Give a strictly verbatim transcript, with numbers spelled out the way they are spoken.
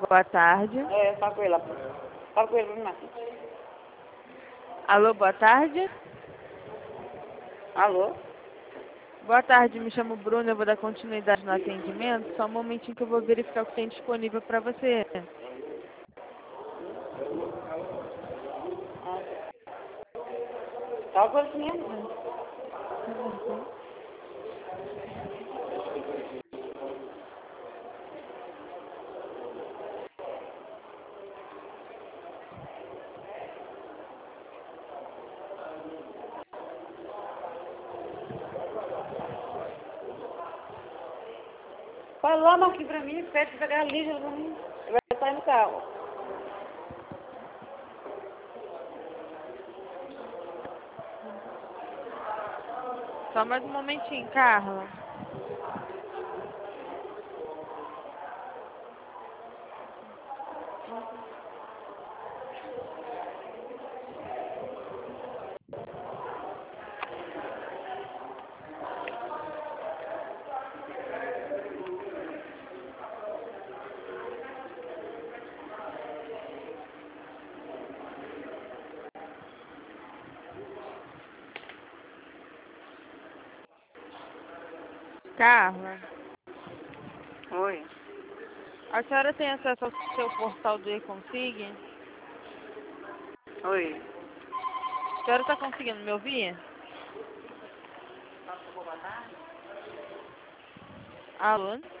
Boa tarde. É, fala com ele lá. Fala com ele pra mim, Marcinho. Alô, boa tarde. Alô? Boa tarde, me chamo Bruno, eu vou dar continuidade no atendimento. Só um momentinho que eu vou verificar o que tem disponível para você. Fala com ele mesmo. Fala lá, Marquinhos, pra mim, pede pra pegar a Lígia pra mim. Ele vai sair no carro. Só mais um momentinho, Carla. Carla, Oi. a senhora tem acesso ao seu portal do e-consig? Oi. A senhora está conseguindo me ouvir? Alô?